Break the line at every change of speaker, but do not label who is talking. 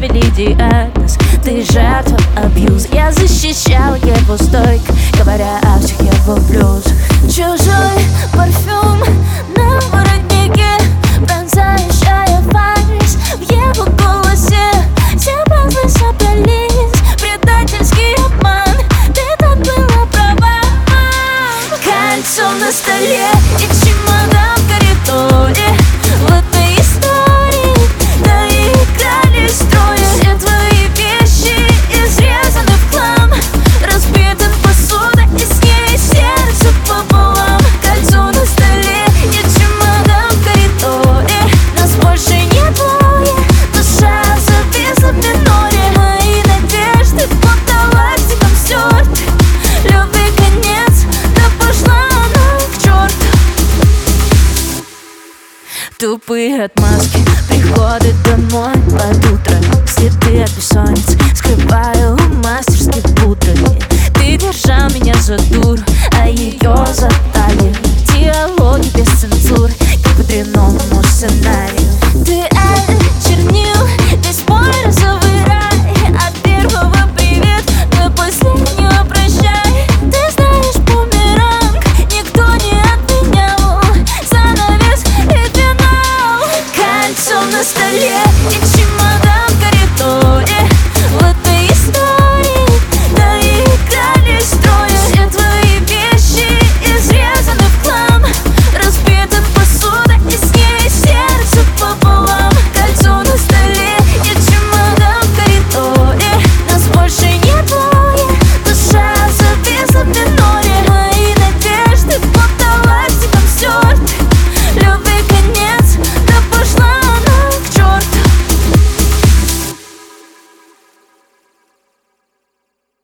ставили диагноз. Ты жертва абьюза. Я защищал его стойко, говоря о всех его плюс. Чужой парфюм на воротнике, пронзающая фальшь в его голосе. Соблазны собрались, предательский обман. Ты так была права. Кольцо на столе и чемодан в коридоре. В этой истории доиграли строя. Все твои вещи изрезаны в хлам, разбита посуда и с ней сердце пополам. Кольцо на столе и чемодан в коридоре. Нас больше не двое, душа зависла в миноре. Мои надежды будто ластиком стерты. Любви конец, да пошла она к черту. Тупые отмазки, приходы домой под утро. Следы от бессонницы скрываю мастерски пудрой. Ты держал меня за дуру, а ее за талию. Диалоги без цензуры, как по дряному сценарию. Ты чернил, весь мой розовый рай. От первого привет до последнего прощай. Ты знаешь, бумеранг никто не отменял. Занавес и финал. Кольцо на столе и чемодан